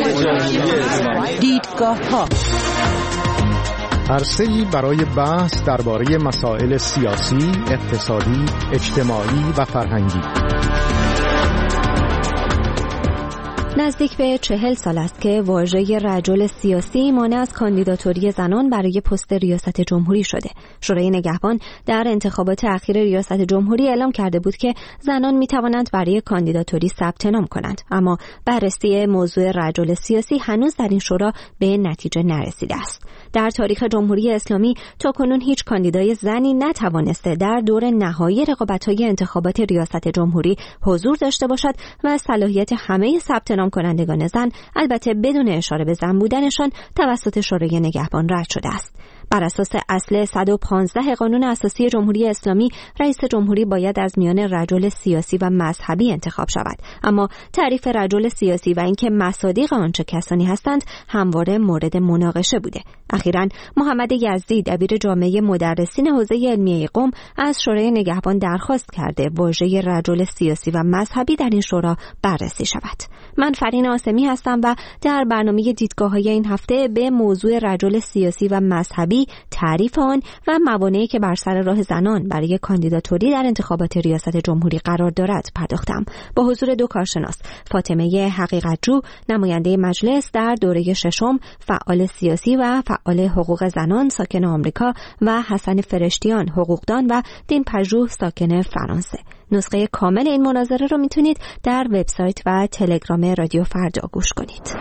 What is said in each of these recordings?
دیدگاه‌ها، عرصه‌ای برای بحث درباره مسائل سیاسی، اقتصادی، اجتماعی و فرهنگی. نزدیک به 40 سال است که واژه رجل سیاسی مانع از کاندیداتوری زنان برای پست ریاست جمهوری شده. شورای نگهبان در انتخابات اخیر ریاست جمهوری اعلام کرده بود که زنان می توانند برای کاندیداتوری ثبت نام کنند، اما بررسی موضوع رجل سیاسی هنوز در این شورا به نتیجه نرسیده است. در تاریخ جمهوری اسلامی تاکنون هیچ کاندیدای زنی نتوانسته در دور نهایی رقابت‌های انتخابات ریاست جمهوری حضور داشته باشد و صلاحیت همه ثبت نام کنندگان زن، البته بدون اشاره به زن بودنشان، توسط شورای نگهبان رد شده است. بر اساس اصل 115 قانون اساسی جمهوری اسلامی، رئیس جمهوری باید از میان رجل سیاسی و مذهبی انتخاب شود، اما تعریف رجل سیاسی و اینکه مصادیق آن چه کسانی هستند همواره مورد مناقشه بوده. اخیراً محمد یزدی، دبیر جامعه مدرسین حوزه علمیه قم، از شورای نگهبان درخواست کرده واژه رجل سیاسی و مذهبی در این شورا بررسی شود. من فرین آسمی هستم و در برنامه دیدگاه‌های این هفته به موضوع رجل سیاسی و مذهبی، تعریف آن و موانعی که بر سر راه زنان برای کاندیداتوری در انتخابات ریاست جمهوری قرار دارد پرداختم. با حضور دو کارشناس، فاطمه حقیقتجو، نماینده مجلس در دوره ششم، فعال سیاسی و فعال حقوق زنان ساکن آمریکا، و حسن فرشتیان، حقوقدان و دین پژوه ساکن فرانسه. نسخه کامل این مناظره رو میتونید در وبسایت و تلگرام رادیو فردا گوش کنید.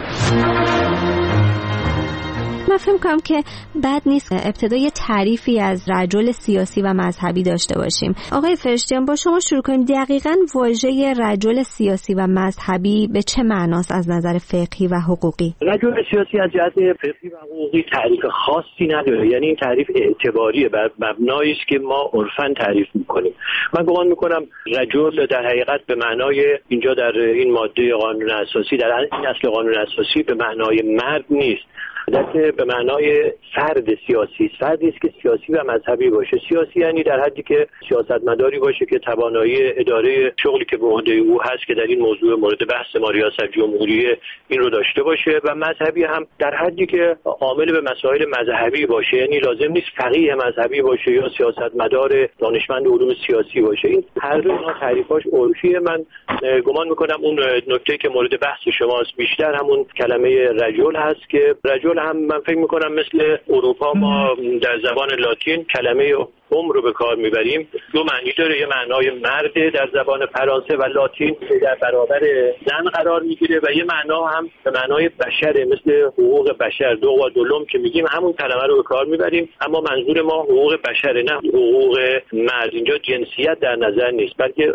من فکر می‌کنم که بد نیست ابتدای تعریفی از رجل سیاسی و مذهبی داشته باشیم. آقای فرشتیان، با شما شروع کنیم. دقیقاً واژه رجل سیاسی و مذهبی به چه معناست از نظر فقهی و حقوقی؟ رجل سیاسی از جهت فقهی و حقوقی تعریف خاصی نداره، یعنی این تعریف اعتباریه، بر مبنایی است که ما عرفاً تعریف می‌کنیم. من گمان می‌کنم رجل در حقیقت به معنای اینجا در این ماده قانون اساسی، در این اصل قانون اساسی، به معنای مرد نیست، بلکه به معنای فرد سیاسی، فردی است که سیاسی و مذهبی باشه. سیاسی یعنی در حدی که سیاستمداری باشه که توانایی اداره شغلی که به عهده او هست که در این موضوع مورد بحث ما ریاست جمهوری این رو داشته باشه، و مذهبی هم در حدی که عامل به مسائل مذهبی باشه، یعنی لازم نیست فقیه مذهبی باشه یا سیاستمدار دانشمند علوم سیاسی باشه. این هر دو اینا تعریفاش عرفیه. من گمان میکنم اون نکته که مورد بحث شماست بیشتر همون کلمه رجل هست که رجل هم من فکر میکنم مثل اروپا ما در زبان لاتین کلمه هم رو به کار میبریم، دو معنی داره. یه معنای مرد در زبان فرانسه و لاتین در برابر زن قرار میگیره، و یه معنا هم به معنای بشره، مثل حقوق بشر، دو و دولم که میگیم همون کلمه رو به کار میبریم، اما منظور ما حقوق بشره، نه حقوق مرد. اینجا جنسیت در نظر نیست، بلکه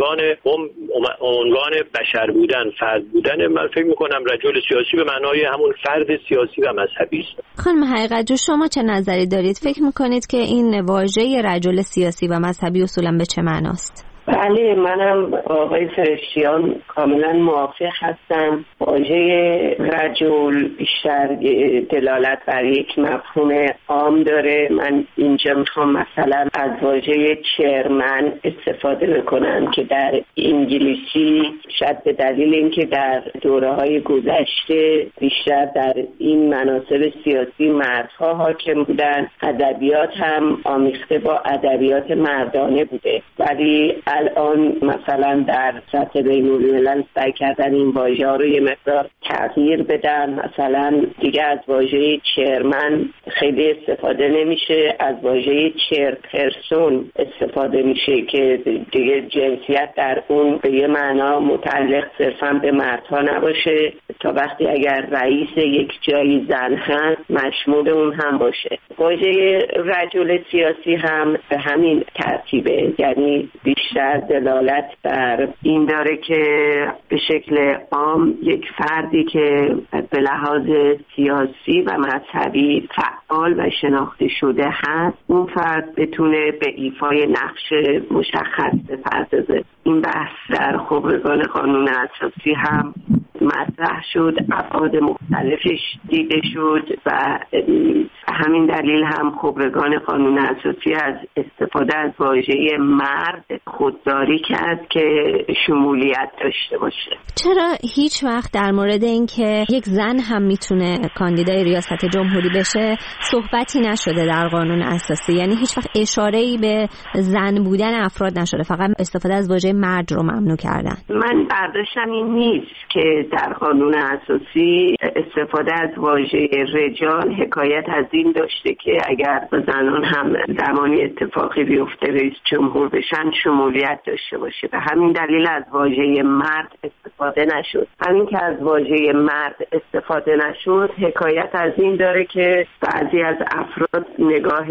عنوان بشر بودن، فرد بودن. من فکر میکنم رجل سیاسی به معنای همون فرد سیاسی و مذهبی است. خانم حقیقتجو، شما چه نظری دارید؟ فکر میکنید که این واژه رجل سیاسی و مذهبی اصولا به چه معناست؟ بله، منم آقای فرشتیان کاملا موافق هستم. واژه رجل بیشتر دلالت بر یک مفهوم عام داره. من اینجا میخوام مثلا از واژه چرمن استفاده بکنم که در انگلیسی شاید به دلیل اینکه در دوره‌های گذشته بیشتر در این مناصب سیاسی مردها حاکم بودن، ادبیات هم آمیخته با ادبیات مردانه بوده، ولی الان مثلا در سطح بین‌الملل سعی کردن این واژه‌ها رو یه مقدار تغییر بدن. مثلا دیگه از واژه چرمن خیلی استفاده نمیشه، از واژه چرپرسون استفاده میشه که دیگه جنسیت در اون به یه معنا متعلق صرفاً به مردها نباشه، تا وقتی اگر رئیس یک جایی زن هست مشمول اون هم باشه. واژه رجل سیاسی هم به همین ترتیبه، یعنی بیشتر دلالت بر این داره که به شکل عام یک فردی که به لحاظ سیاسی و مذهبی فعال و شناخته شده هست، اون فرد بتونه به ایفای نقش مشخص بپردازه. این بحث در خبرگان قانون اساسی هم مطرح شد، ابعاد مختلفش دیده شد و همین دلیل هم خبرگان قانون اساسی از استفاده از واژه مرد خودداری کرد که شمولیت داشته باشه. چرا هیچ وقت در مورد اینکه یک زن هم میتونه کاندیدای ریاست جمهوری بشه صحبتی نشده در قانون اساسی؟ یعنی هیچ وقت اشاره‌ای به زن بودن افراد نشده، فقط استفاده از واژه مرد رو ممنوع کردن. من برداشتم این نیست که در قانون اساسی استفاده از واژه رجال حکایت از این داشته که اگر زنان هم زمانی اتفاقی بیفته رئیس جمهور بشن شمولیت داشته باشه. به همین دلیل از واژه مرد استفاده نشد. همین که از واژه مرد استفاده نشد حکایت از این داره که بعضی از افراد نگاه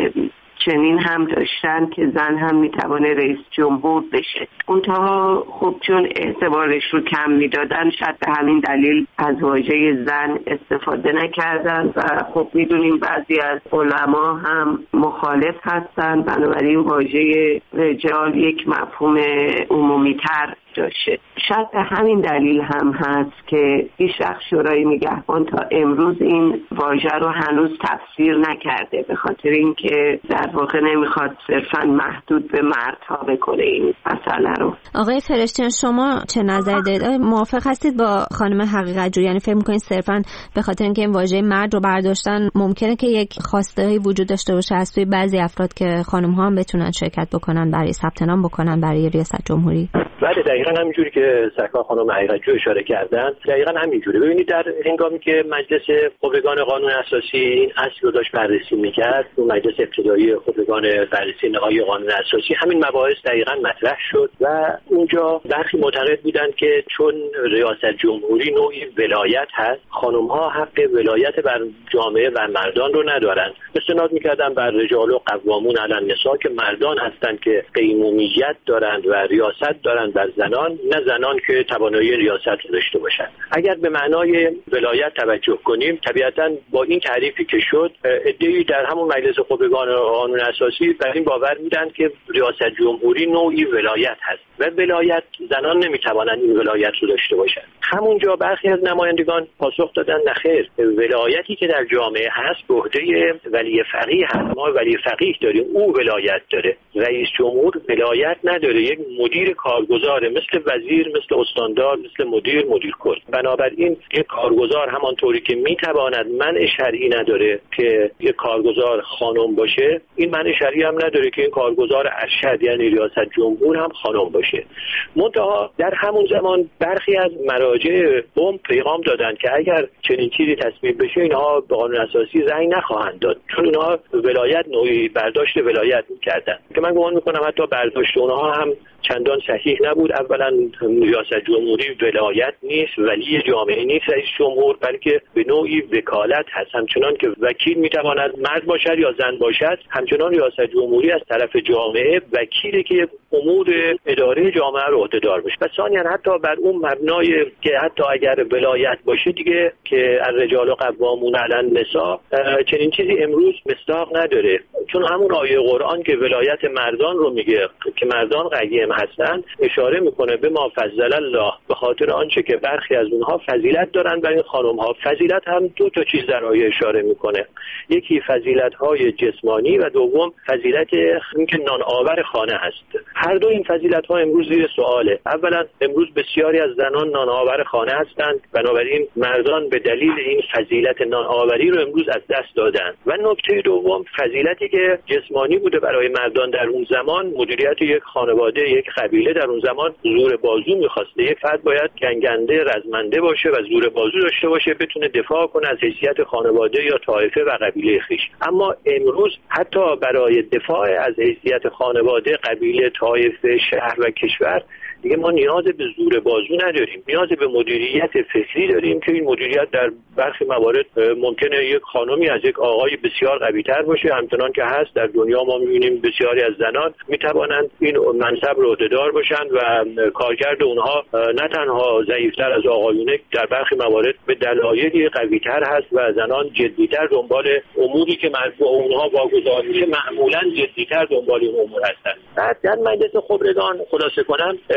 چنین هم داشتن که زن هم میتوانه رئیس جمهور بشه. اونتها خب چون اعتبارش رو کم میدادن شاید به همین دلیل از واژه زن استفاده نکردن و خب میدونیم بعضی از علما هم مخالف هستن، بنابراین واژه رجال یک مفهوم عمومی تر داشته. شاید به همین دلیل هم هست که هیچ وقت شورای نگهبان تا امروز این واژه رو هنوز تفسیر نکرده، به خاطر اینکه در واقع نمیخواد صرفا محدود به مردها بکنه این مسئله رو. آقای فرشتیان شما چه نظر دارید؟ موافق هستید با خانم حقیقت جویی؟ یعنی فکر می‌کنید صرفا به خاطر اینکه این واژه مرد رو برداشتن ممکنه که یک خواسته‌ای وجود داشته باشه از سوی بعضی افراد که خانم‌ها هم بتونن شرکت بکنن برای ثبت نام بکنن برای ریاست جمهوری؟ بله دقیقاً همینجوری که سرکار خانم حقیقت جویی اشاره کردن دقیقاً همینجوری. ببینید در هنگامی که مجلس خبرگان قانون اساسی این اصل رو داشت بررسی می‌کرد، اون مجلس ابتدایی خبرگان بررسی نهایی قانون اساسی همین مباحث دقیقاً مطرح شد و اونجا برخی معتقد بودند که چون ریاست جمهوری نوعی ولایت هست، خانم‌ها حق ولایت بر جامعه و مردان رو ندارند. استناد می‌کردن بر رجال و قوامون علی النساء که مردان هستند که قیمومیت دارند و ریاست دارند بر زنان، نه زنان که توانایی ریاست رو داشته باشند. اگر به معنای ولایت توجه کنیم، طبیعتاً با این تعریفی که شد، عده‌ای در همون مجلس خبرگان قانون اساسی بر این باور میدن که ریاست جمهوری نوعی ولایت هست و ولایت زنان نمیتوانند این ولایت رو داشته باشند. همونجا برخی از نمایندگان پاسخ دادن نخیر، ولایتی که در جامعه هست به عهده ولی فقیه هست. ما ولی فقیه داریم، او ولایت داره. رئیس جمهور ولایت نداره، یک مدیر کارگزاره، مثل وزیر، مثل استاندار، مثل مدیر کل. بنابراین یک کارگزار همانطوری که میتواند منع شرعی نداره که یک کارگزار خانم باشه، این منع شرعی هم نداره که این کارگزار ارشد یعنی ریاست جمهور هم خانم باشه. منتها در همون زمان برخی از مراجع قم پیغام دادن که اگر چنین چیزی تصویب بشه اینها به قانون اساسی رأی نخواهند داد، چون اینها ولایت نوعی برداشت ولایت می‌کردن که من گمان می‌کنم حتی برداشت اونها هم چندان صحیح نبود. اولا ریاست جمهوری ولایت نیست، ولی جامعه نیست رئیس جمهور، بلکه به نوعی وکالت هست. همچنان که وکیل میتواند مرد باشد یا زن باشد، همچنان ریاست جمهوری از طرف جامعه وکیلی که امور اداره جامعه رو عهده‌دار باشه. و ثانیاً حتی بر اون مبنای که حتی اگر ولایت باشه دیگه که الرجال قوامون علی النساء، چنین چیزی امروز مصداق نداره، چون همون آیه قرآن که ولایت مردان رو میگه که مردان قیم هستند اشاره میکنه به ما فضل الله، به خاطر آنچه که برخی از اونها فضیلت دارن برای خانم ها. فضیلت هم دو تا چیز در آیه اشاره میکنه، یکی فضیلت های جسمانی و دوم فضیلت اینکه نان آور خانه هست. هر دو این فضیلت ها امروز زیر سواله. اولا امروز بسیاری از زنان نان آور خانه هستند، بنابراین مردان به دلیل این فضیلت نان آوری رو امروز از دست دادن. و نکته دوم فضیلتی که جسمانی بوده برای مردان در اون زمان، مدیریت یک خانواده، یک قبیله در اون زمان زور بازو می‌خواسته. یک فرد باید جنگنده، رزمنده باشه و زور بازو داشته باشه، بتونه دفاع کنه از حیثیت خانواده یا طایفه و قبیله خویش. اما امروز حتی برای دفاع از حیثیت خانواده، قبیله، طایفه، شهر و کشور دیگه ما نیاز به زور بازو نداریم، نیاز به مدیریت فکری داریم که این مدیریت در برخی موارد ممکنه یک خانمی از یک آقای بسیار قوی‌تر باشه، همچنان که هست در دنیا ما می‌بینیم بسیاری از زنان می‌توانند این منصب رو عهده‌دار باشند و کارکرد اونها نه تنها ضعیف‌تر از آقایونه، در برخی موارد به دلایلی قوی‌تر هست و زنان جدی‌تر دنبال اموری که مربوط اونها واگذار میشه معمولاً جدی‌تر دنبال این امور هستند. بعد در مجلس خبرگان خلاصه کنم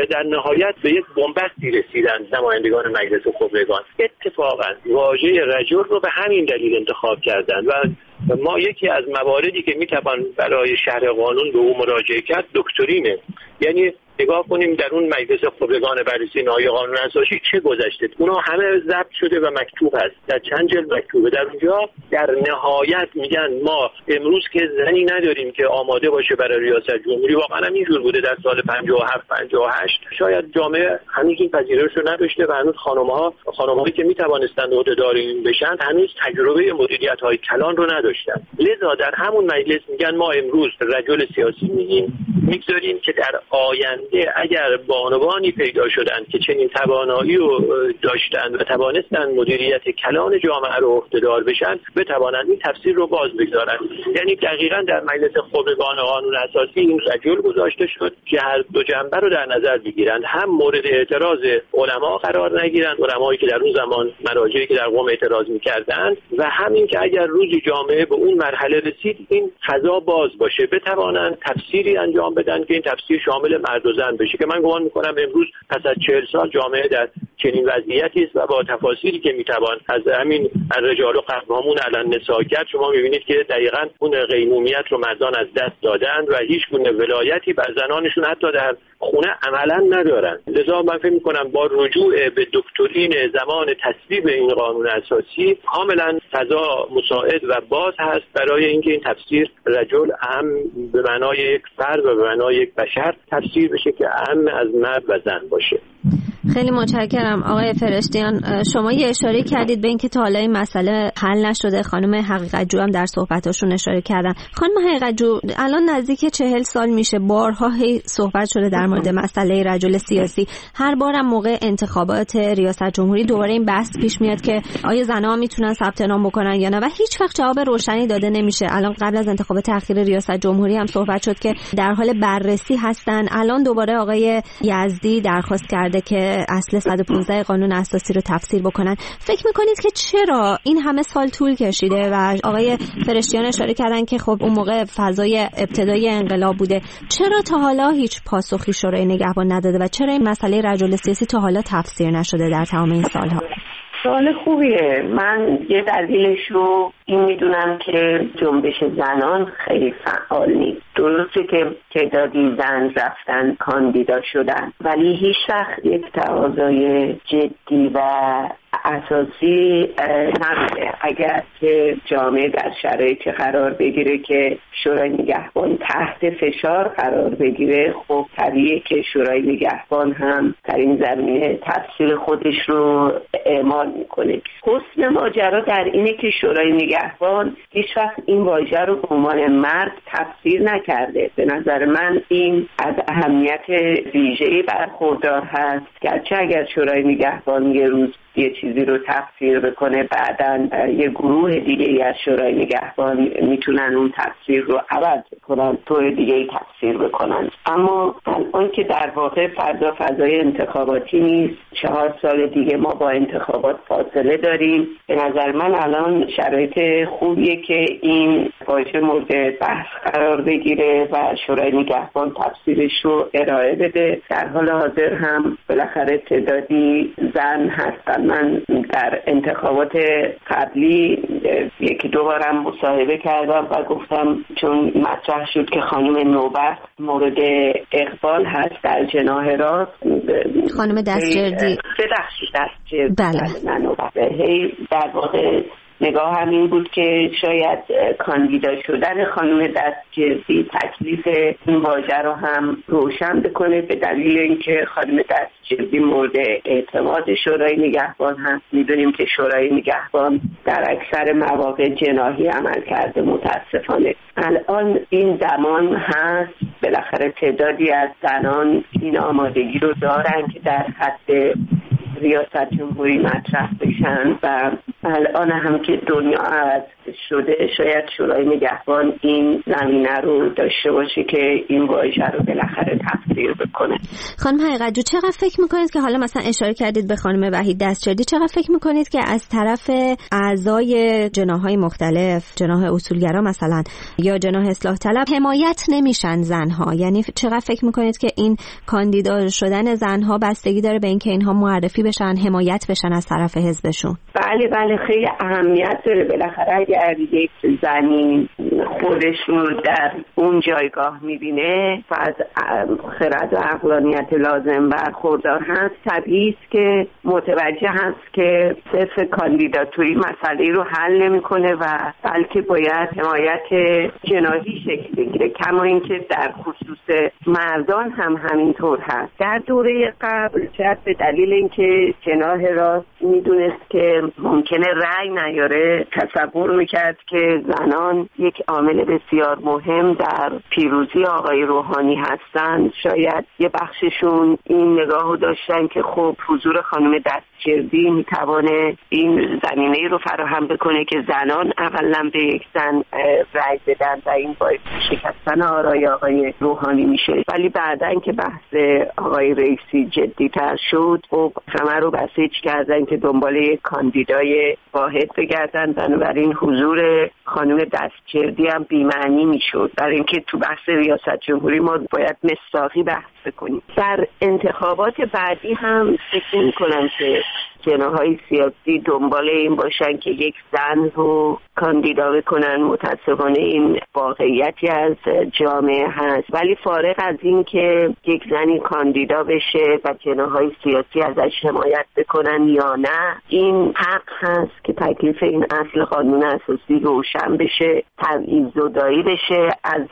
در نهایت به یک بنبستی رسیدند نمایندگان مجلس خبرگان. اتفاقا واژه رجل رو به همین دلیل انتخاب کردند و ما یکی از مواردی که میتوان برای شرح قانون به او مراجعه کرد دکترینه. یعنی نگاه کنیم در اون مجلس خبرگان بررسی نهایی قانون اساسی چه گذشته، اونا همه ضبط شده و مکتوب هست، در چند جلد مکتوبه. در اونجا در نهایت میگن ما امروز که زنی نداریم که آماده باشه برای ریاست جمهوری. واقعا هم اینجور بوده در سال 57 58. شاید جامعه هنوز این پذیرش رو نداشته و هنوز خانم‌هایی که میتوانستند عهده‌دار این بشن هنوز تجربه مدیریت‌های کلان رو نداشتن. لذا در همون مجلس میگن ما امروز رجل سیاسی میگذاریم که در آینده اگر بانوانی پیدا شدند که چنین توانایی رو داشتند و توانستند مدیریت کلان جامعه رو عهده‌دار بشن بتوانند این تفسیر رو باز بگذارند. یعنی دقیقاً در مجلس خبرگان قانون اساسی این رجل گذاشته شد که هر دو جنبه رو در نظر بگیرند، هم مورد اعتراض علما قرار نگیرند، علمایی که در اون زمان مراجعی که در قم اعتراض می‌کردند، و همین که اگر روزی جامعه به اون مرحله رسید این فضا باز باشه بتوانند تفسیری انجام بدن که این تفسیر شامل مرد و زن بشه، که من گمان میکنم امروز پس از 40 سال جامعه در چنین وضعیتی است و با تفاسیری که میتوان از همین الرجال و قوامون علی النساء کرد شما میبینید که دقیقاً اون قیمومیت رو مردان از دست دادند و هیچ گونه ولایتی بر زنانشون حتی در خونه عملاً ندارن. لذا من فکر میکنم با رجوع به دکترین زمان تصویب این قانون اساسی کاملا فضا مساعد و باز هست برای اینکه این تفسیر رجل هم به معنای یک فرد و به معنای یک بشر تفسیر بشه که هم از مرد و زن باشه. خیلی متشکرم آقای فرشتیان. شما یه اشاره کردید به اینکه تا حالا این مسئله حل نشده. خانم حقیقت‌جو هم در صحبتاشون اشاره کردن. خانم حقیقت‌جو الان نزدیک 40 سال میشه بارها صحبت شده در مورد مسئله رجل سیاسی. هر بارم موقع انتخابات ریاست جمهوری دوباره این بحث پیش میاد که آیا زن‌ها میتونن ثبت نام بکنن یا نه و هیچ وقت جواب روشنی داده نمیشه. الان قبل از انتخابات اخیر ریاست جمهوری هم صحبت شد که در حال بررسی هستن. الان دوباره آقای یزدی درخواست کرده که اصل 115 قانون اساسی رو تفسیر بکنن. فکر میکنید که چرا این همه سال طول کشیده؟ و آقای فرشتیان اشاره کردن که خب اون موقع فضای ابتدای انقلاب بوده. چرا تا حالا هیچ پاسخی شورای نگهبان نداده و چرا این مسئله رجل سیاسی تا حالا تفسیر نشده در تمام این سالها؟ سوال خوبیه. من یه دلیلش رو این میدونم که جنبش زنان خیلی فعال نیست. درسته که تعدادی زن رفتن کاندیدا شدن ولی هیچ وقت یک تقاضای جدی و اساسی نبوده. اگر که جامعه در شرایطی قرار بگیره که شورای نگهبان تحت فشار قرار بگیره، خب طبیعیه که شورای نگهبان هم در این زمینه تفسیر خودش رو اعمال میکنه. حسن ماجرا در اینه که شورای نگهبان هیچ وقت این واژه رو به عنوان مرد تفسیر نکرده. به نظر من این از اهمیت ویژه‌ای برخوردار هست، گرچه اگر شورای نگهبان یه روز یه چیزی رو تفسیر بکنه بعداً یه گروه دیگه ای از شورای نگهبان میتونن اون تفسیر رو عوض کنن، طور دیگه ای تفسیر بکنن. اما الان که در واقع فضای انتخاباتی نیست، 4 سال دیگه ما با انتخابات فاصله داریم، به نظر من الان شرایط خوبیه که این واژه مورد بحث قرار بگیره و شورای نگهبان تفسیرش رو ارائه بده. در حال حاضر هم بالاخره تعدادی زن هستن. من در انتخابات قبلی 1-2 بارم مصاحبه کردم و گفتم چون مطرح شد که خانم نوبت مورد اقبال هست در جناح راست، خانم دستجردی بله نوبت در واقع نگاه همین بود که شاید کاندیدا شدن خانم دستجردی تکلیف این واژه رو هم روشن بکنه، به دلیل اینکه خانم دستجردی مورد اعتماد شورای نگهبان هست. میدونیم که شورای نگهبان در اکثر مواقع جناحی عمل کرده متاسفانه. الان این زمان هست، بالاخره تعدادی از زنان این آمادگی رو دارن که در حد ریاست جمهوری مطرح بشن و الان هم که دنیا عوض شده شاید شورای نگهبان این زمینه رو داشته باشه که این واژه رو بالاخره تفسیر بکنه. خانم حقیقت‌جو چقدر فکر میکنید که حالا مثلا اشاره کردید به خانم وحید دستجردی، چقدر فکر میکنید که از طرف اعضای جناح‌های مختلف، جناح اصولگرا مثلا یا جناح اصلاح طلب حمایت نمیشن زنها؟ یعنی چقدر فکر میکنید که این کاندیدا شدن زنها بستگی داره به اینکه اینها معرفی بشن، حمایت بشن از طرف حزبشون؟ بله خیلی اهمیت داره. بالاخره اگر یک زنی خودش رو در اون جایگاه میبینه و از خرد و عقلانیت لازم برخوردار هست، طبیعی است که متوجه هست که صرف کاندیداتوری مسئله رو حل نمیکنه و بلکه باید حمایت جناحی شکل بگیره، کما اینکه در خصوص مردان هم همینطور هست. در دوره قبل شاید به دلیل اینکه جناح راست میدونست که ممکنه رأی نیاره، تصور میکرد که زنان یک عامل بسیار مهم در پیروزی آقای روحانی هستند. شاید یه بخششون این نگاهو داشتن که خب حضور خانم دستجردی میتوانه این زمینه رو فراهم بکنه که زنان اقلا به یک زن رأی بدن و این باعث شکستن آرای آقای روحانی میشه. ولی بعدن که بحث آقای رئیسی جدی‌تر شد، خب همه رو بسیج کردن که دنبال یک کاندیدای واحد بگردن، بنابراین حضور خانم دستجردی هم بی‌معنی میشد. برای اینکه تو بحث ریاست جمهوری ما باید مصداقی بحث بکنیم. در انتخابات بعدی هم فکر می‌کنم که جناح‌های سیاسی دنبال این باشن که یک زن رو کاندیدا بکنن. متأسفانه این واقعیتی از جامعه هست، ولی فارغ از این که یک زنی کاندیدا بشه و جناح‌های سیاسی ازش حمایت بکنن یا نه، این حق هست که تکلیف این اصل قانون اساسی روشن بشه، تبعیض زدایی بشه از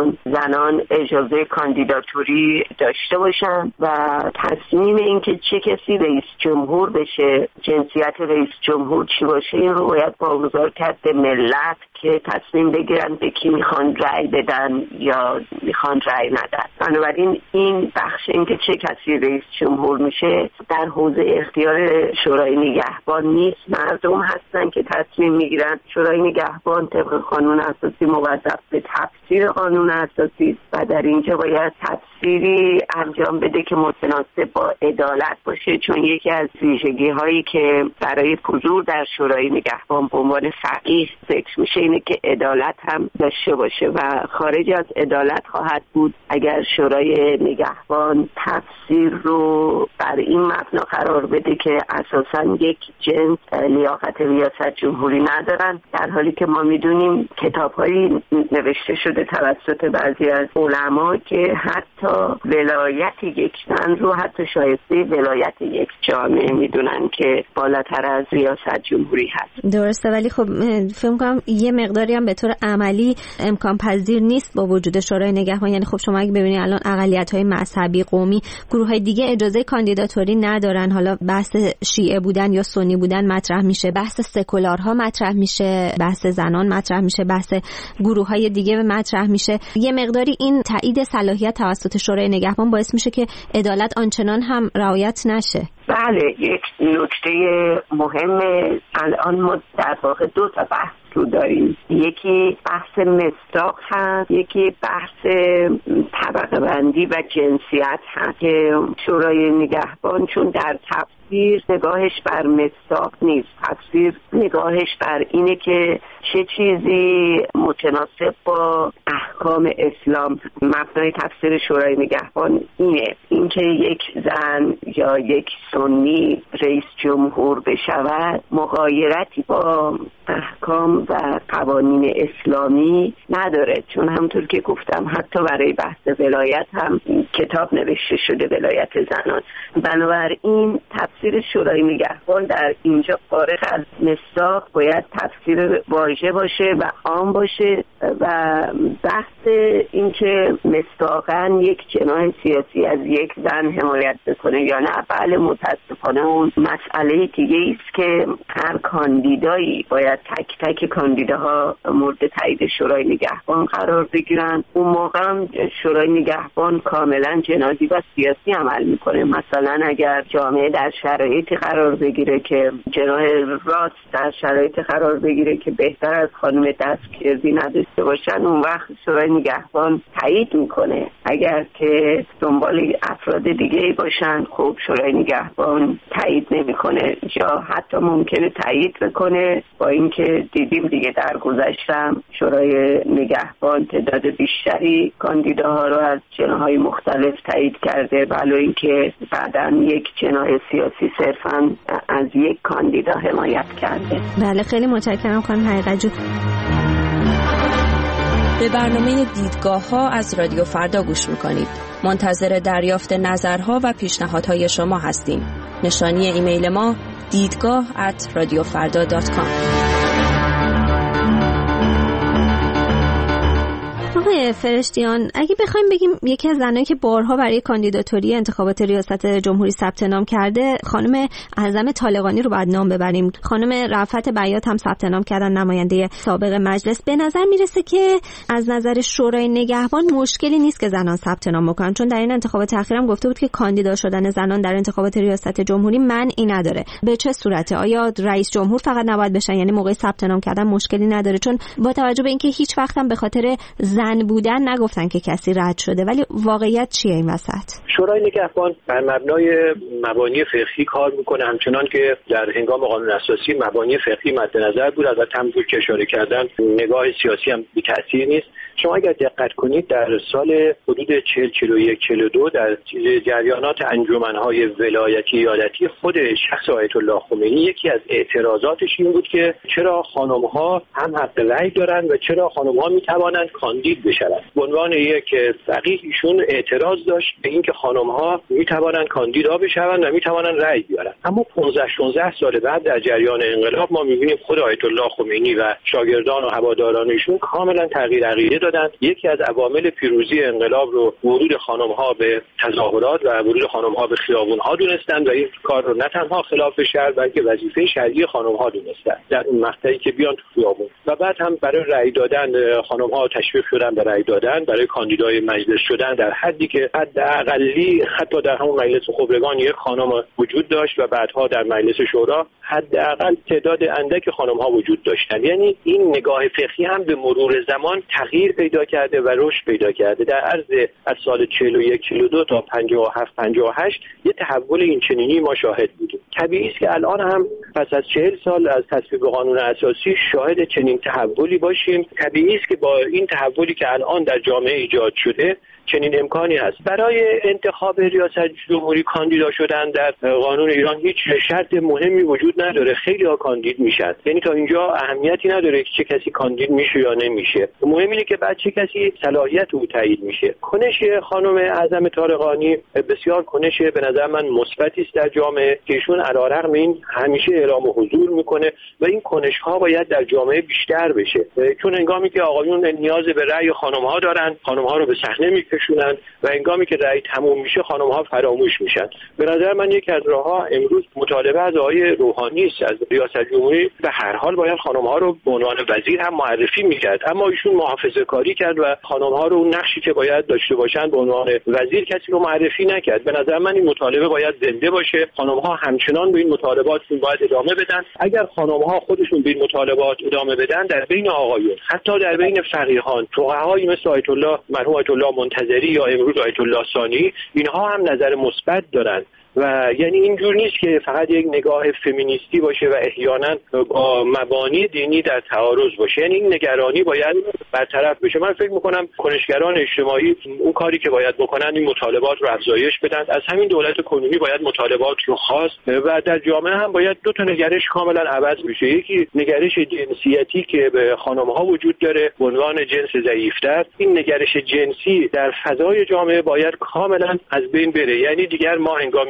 زنان اجازه کاندیداتوری داشته باشن و تصمیم این که چه کسی رئیس جمهور بشه، جنسیت رئیس جمهور چی باشه، این رو باید واگذار کرد به ملت که تصمیم بگیرن به کی میخوان رأی بدن یا میخوان رأی ندن. بنابراین این بخش این که چه کسی رئیس جمهور میشه در حوزه اختیار شورای نگهبان نیست، مردم هستن که تصمیم میگیرن. شورای نگهبان طبق قانون اساسی موظف به تفسیر قانون اساسی و در اینجا باید تفسیری انجام بده که متناسب با عدالت باشه، چون یکی از ویژگی هایی که برای حضور در شورای نگهبان به عنوان فقیه ذکر میشه اینه که عدالت هم داشته باشه و خارج از عدالت خواهد بود اگر شورای نگهبان تفسیر رو بر این مبنا قرار بده که اساساً یک جنس لیاقت ریاست جمهوری ندارن، در حالی که ما میدونیم کتاب‌هایی نوشته شده توسط بعضی از علما که حتی ولایت یک زن رو حتی شایسته ولایت یک جامعه میدونن که بالاتر از ریاست جمهوری هست. درسته، ولی خب فکر کنم یه مقداری هم به طور عملی امکان پذیر نیست با وجود شورای نگهبان. یعنی خب شما اگه ببینید الان اقلیت‌های مذهبی، قومی، گروه‌های دیگه اجازه کاندیداتوری ندارن. حالا بحث شیعه بودن یا سنی بودن مطرح میشه، بحث سکولارها مطرح میشه، بحث زنان مطرح میشه، بحث گروه‌های دیگه مطرح میشه. یه مقداری این تایید صلاحیت توسط شورای نگهبان باعث میشه که عدالت آنچنان هم رعایت نشه. بله، یک نکته مهم الان ما در واقع دو تا بحث رو داریم. یکی بحث مصداق هست، یکی بحث طبقه بندی و جنسیت هست که شورای نگهبان چون در تفسیر نگاهش بر مصداق نیست، تفسیر نگاهش بر اینه که چه چیزی متناسب با احکام اسلام. مبنای تفسیر شورای نگهبان اینکه یک زن یا یک سنی رئیس جمهور بشود مغایرتی با احکام و قوانین اسلامی نداره، چون همونطور که گفتم حتی برای بحث ولایت هم کتاب نوشته شده، ولایت زنان. بنابراین تفسیر شورای نگهبان در اینجا فارغ از مصداق باید تفسیر واژه باشه و عام باشه و بحث اینکه مصداقاً یک جناح سیاسی از یک زن حمایت بکنه یا نه، بله متاسفانه اون مسئله دیگه است که هر کاندیدایی باید تک تک کاندیداها مورد تایید شورای نگهبان قرار بگیرن. اون موقع هم شورای نگهبان کاملا کاملا جنازی و سیاسی عمل میکنه. مثلا اگر جامعه در شرایطی قرار بگیره که جناح راست در شرایطی قرار بگیره که بهتر از خانم دستگیردی نداشته باشن، اون وقت شورای نگهبان تایید میکنه. اگر که دنبال افراد دیگه باشن، خب شورای نگهبان تایید نمیکنه، یا حتی ممکنه تایید بکنه. با اینکه دیدیم دیگه در گذشتم شورای نگهبان تعداد بیشتری کاندیداها رو از جناح‌های مختلف تایید کرده، ولی اینکه بعداً یک جناح سیاسی صرفاً از یک کاندیدا حمایت کرده. بله، خیلی متشکرم خانم حقیقت جو. به برنامه دیدگاه‌ها از رادیو فردا گوش می‌کنید. منتظر دریافت نظرها و پیشنهادهای شما هستیم. نشانی ایمیل ما دیدگاه@radiofarda.com. آقای فرشتیان، اگه بخوایم بگیم یکی از زنایی که بارها برای کاندیداتوری انتخابات ریاست جمهوری ثبت نام کرده، خانم اعظم طالقانی رو باید نام ببریم. خانم رفعت بیات هم ثبت نام کردن، نماینده سابق مجلس. به نظر میرسه که از نظر شورای نگهبان مشکلی نیست که زنان ثبت نام بکنن، چون در این انتخابات اخیرم گفته بود که کاندیدا شدن زنان در انتخابات ریاست جمهوری منعی نداره. به چه صورته؟ آیا رئیس جمهور فقط نباید بشن؟ یعنی موقع ثبت نام کردن مشکلی نداره؟ چون با توجه به اینکه هیچ وقت هم به خاطر زن بودن نگفتن که کسی رد شده، ولی واقعیت چیه این وسط؟ شورای نگهبان بر مبنای مبانی فقهی کار میکنه، همچنان که در هنگام قانون اساسی مبانی فقهی مد نظر بود. البته همونطور که اشاره کردن نگاه سیاسی هم بی تأثیر نیست. شما اگر دقت کنید در سال حدود 40 41 42 در جریانات انجمن‌های ولایتی ایالتی خود شخص آیت الله خمینی یکی از اعتراضاتش این بود که چرا خانم‌ها هم حق رأی دارند و چرا خانم‌ها می‌توانند کاندید بشوند. به عنوان یک فقیه ایشون اعتراض داشت به اینکه خانم‌ها می‌توانند کاندیدا بشوند و می‌توانند رأی بیارند. اما 15-16 سال بعد در جریان انقلاب ما می‌بینیم خود آیت الله خمینی و شاگردان و هواداران ایشون کاملا تغییر عقیده دادند. یکی از عوامل پیروزی انقلاب رو ورود خانم‌ها به تظاهرات و ورود خانم‌ها به خیابون‌ها دونستند و این کار رو نه تنها خلاف شرع بلکه وظیفه شرعی خانم‌ها دونستند در اون مقطعی که بیان تو خیابون. و بعد هم برای رأی دادن خانم‌ها تشویق شدن به رأی دادن، برای کاندیدای مجلس شدن، در حدی که حداقلی حتی در همون مجلس خبرگان یک خانم وجود داشت و بعدها در مجلس شورا حداقل تعداد اندک خانم‌ها وجود داشتند. یعنی این نگاه فقهی هم به مرور زمان تغییر پیدا کرده و رشد پیدا کرده. در عرض از سال 41 42 تا 57 58 یه تحول این چنینی ما شاهد بودیم. طبیعی است که الان هم پس از 40 سال از تصویب قانون اساسی شاهد چنین تحولی باشیم. طبیعی است که با این تحولی که الان در جامعه ایجاد شده چنین امکانی هست. برای انتخاب ریاست جمهوری کاندیدا شدن در قانون ایران هیچ شرط مهمی وجود نداره. خیلی‌ها کاندید میشن. یعنی تا اینجا اهمیتی نداره که چه کسی کاندید میشه یا نمیشه. مهم اینه که بعد چه کسی صلاحیت او تایید میشه. کنش خانم اعظم طالقانی بسیار کنش به نظر من مثبتی است در جامعه که ایشون علیرغم این همیشه اعلام حضور میکنه و این کنش‌ها باید در جامعه بیشتر بشه. چون هنگامی که آقایون نیاز به رأی خانم‌ها دارن، خانم‌ها رو به صحنه میکشونن و هنگامی که رأی تموم میشه خانم‌ها فراموش میشن. به نظر من یکی از راه‌ها امروز مطالبه از آقای روحانی است، از ریاست جمهوری به هر حال باید خانم‌ها رو به عنوان وزیر هم معرفی میکرد، اما ایشون محافظه‌کاری کرد و خانم‌ها رو اون نقشی که باید داشته باشن به عنوان وزیر کسی رو معرفی نکرد. به نظر من این مطالبه باید زنده باشه. خانم‌ها همچنان به این مطالبات باید ادامه بدن. اگر خانم‌ها خودشون به این مطالبات ادامه بدن، در بین آقایون، حتی در بین فقیهان، فقهایی مثل آیت الله مرحوم آیت الله منتظری یا امروز آیت الله ثانی، اینها هم نظر مثبت دارن. و یعنی اینجور نیست که فقط یک نگاه فمینیستی باشه و احیانا با مبانی دینی در تعارض باشه. یعنی این نگرانی باید برطرف بشه. من فکر میکنم کنشگران اجتماعی اون کاری که باید بکنن این مطالبات رو افزایش بدن. از همین دولت کنونی باید مطالبات رو خواست و در جامعه هم باید دو تا نگرش کاملا عوض بشه. یکی نگرش جنسیتی که به خانم‌ها وجود داره به عنوان جنس ضعیف‌تر. این نگرش جنسی در فضای جامعه باید کاملا از بین بره. یعنی دیگر ما هنگامی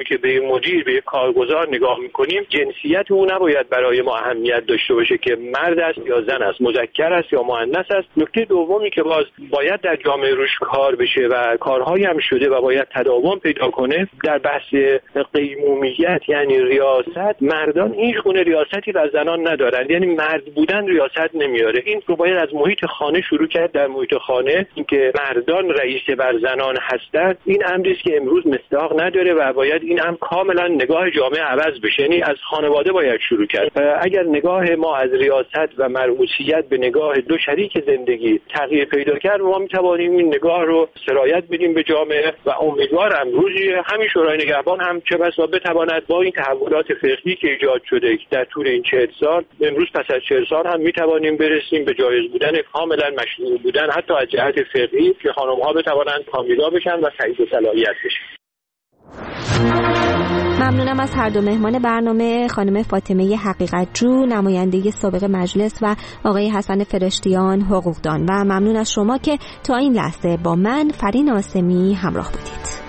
که به مدیر، به کارگزار نگاه میکنیم، جنسیت او نباید برای ما اهمیت داشته باشه که مرد است یا زن است، مذکر است یا مؤنث است. نکته دومی که باید در جامعه روش کار بشه و کارهایی هم شده و باید تداوم پیدا کنه در بحث قیمومیت، یعنی ریاست. مردان هیچ گونه ریاستی و زنان ندارند، یعنی مرد بودن ریاست نمیاره. این رو باید از محیط خانه شروع کرد. در محیط خانه اینکه مردان رئیس بر زنان هستند، این امری است که امروز مصداق نداره و باید این هم کاملا نگاه جامعه عوض بشه. یعنی از خانواده باید شروع کرد. اگر نگاه ما از ریاست و مرئوسیت به نگاه دو شریک زندگی تغییر پیدا کرد، ما میتوانیم این نگاه رو سرایت بدیم به جامعه و امیدوارم روزی همین شورای نگهبان هم چه بسا بتواند با این تحولات فقهی که ایجاد شده در طول این 40 سال، امروز پس از 40 سال هم میتوانیم برسیم به جایز بودن، کاملا مشروع بودن، حتی از جهت فقهی، که خانم‌ها بتوانند کامیلا بشن و صحیح صلاحیت بشن. ممنونم از هر دو مهمان برنامه، خانم فاطمه حقیقت‌جو، نماینده سابق مجلس، و آقای حسن فرشتیان، حقوقدان. و ممنون از شما که تا این لحظه با من فرین آسمی همراه بودید.